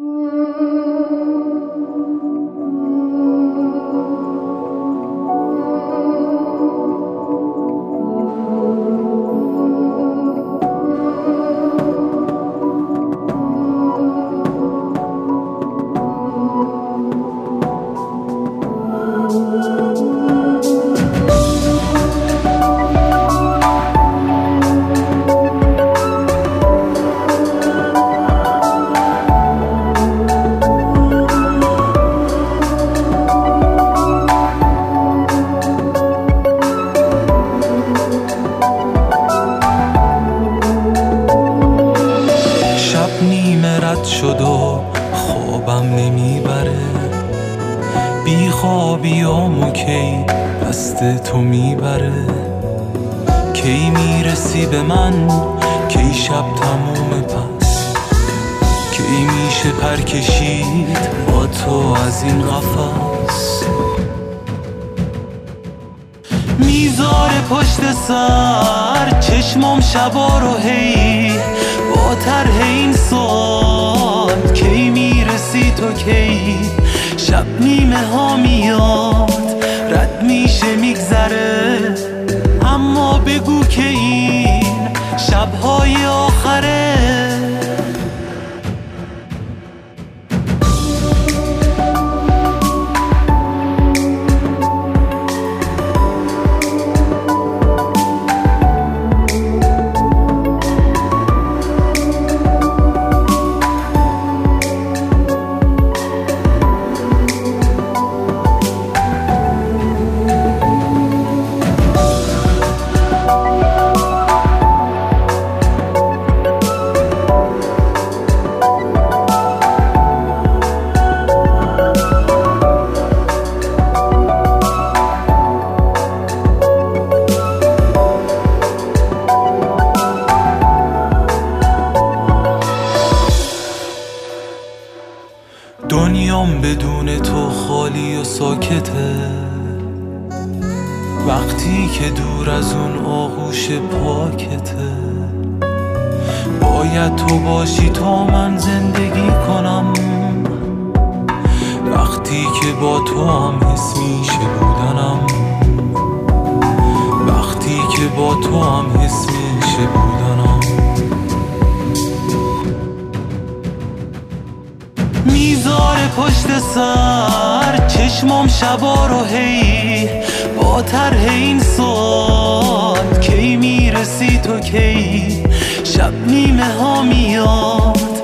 شد و خوابم نمیبره، بی خوابیامو کی دست تو میبره. کی میرسی به من، کی شب تموم پس، کی میشه پر کشید با تو از این قفس. میذاره پشت سر چشمام شبا رو هی با طرح این سوال، کی میرسی تو کی شب نیمه ها میاد رد میشه میگذره. اما بگو که این شبهای آخره. دنیام بدون تو خالی و ساکته، وقتی که دور از اون آغوش پاکته. باید تو باشی تا من زندگی کنم، وقتی که با تو هم حس میشه بودنم، وقتی که با تو هم حس میشه بودنم. میذاره پشت سر چشمام شبا رو هی با طرح این سوال، کی میرسی تو کی شب نیمه ها میاد